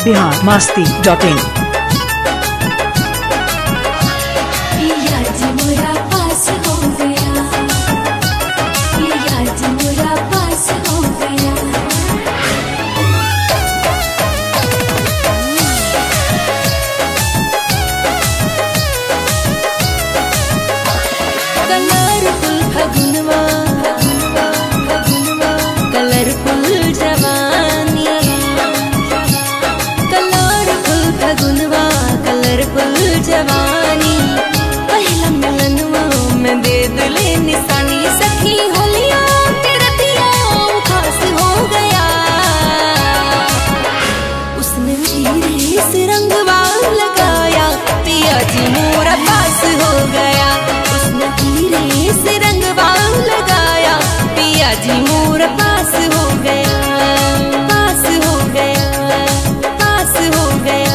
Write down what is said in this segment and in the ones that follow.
biharmasti.in। जवानी पहला मिलनवा में दे दिले निशानी सखी होलिया तेरा दिया खास हो गया। उसने धीरे से रंगवा लगाया पिया जी मोरा पास हो गया। उसने धीरे से रंगवा लगाया पिया जी मोरा पास हो गया। पास हो गया, पास हो गया।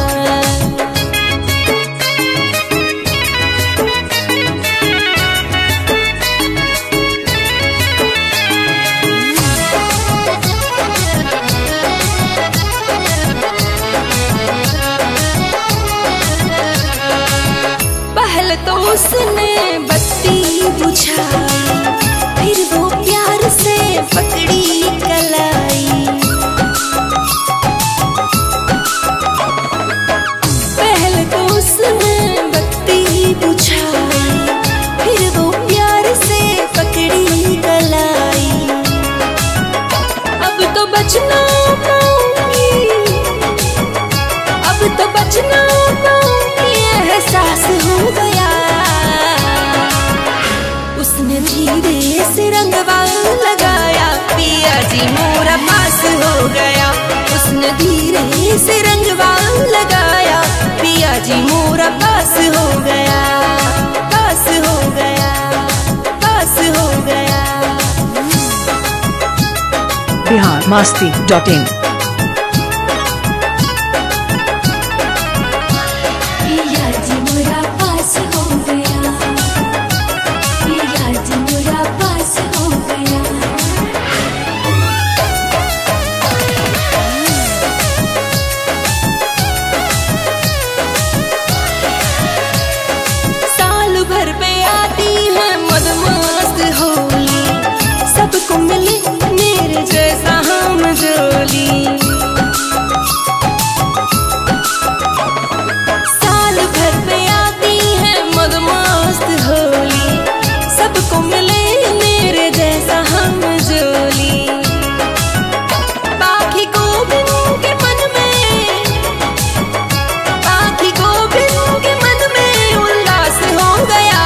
तो उसने बत्ती बुझाई फिर वो प्यार से पकड़ी कलाई। पहले तो उसने बत्ती बुझाई फिर वो प्यार से पकड़ी कलाई। अब तो बचना पाऊंगी, अब तो बचना पाऊंगी एहसास हो गया। उसने धीरे से रंगवा लगाया पिया जी मोरा पास हो गया। उसने धीरे से रंगवा लगाया पिया जी मोरा पास हो गया। पास हो गया, पास हो गया। biharmasti.in। सबको मिले मेरे जैसा हम जोली। साल भर पे आती है मदमस्त होली। सबको मिले मेरे जैसा हम जोली। बाकी गोविंद के मन में, बाकी गोविंद के मन में उल्लास हो गया।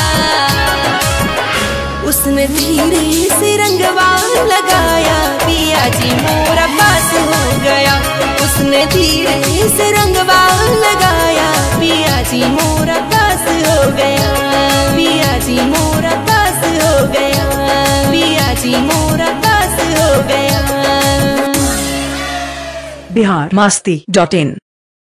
उसने धीरे से रंगवा लगाया पिया जी मोरा पास हो गया। उसने धीरे से रंगवा लगाया पिया जी मोरा पास हो गया। पिया जी मोरा पास हो गया। पिया जी मोरा पास हो गया। biharmasti.in।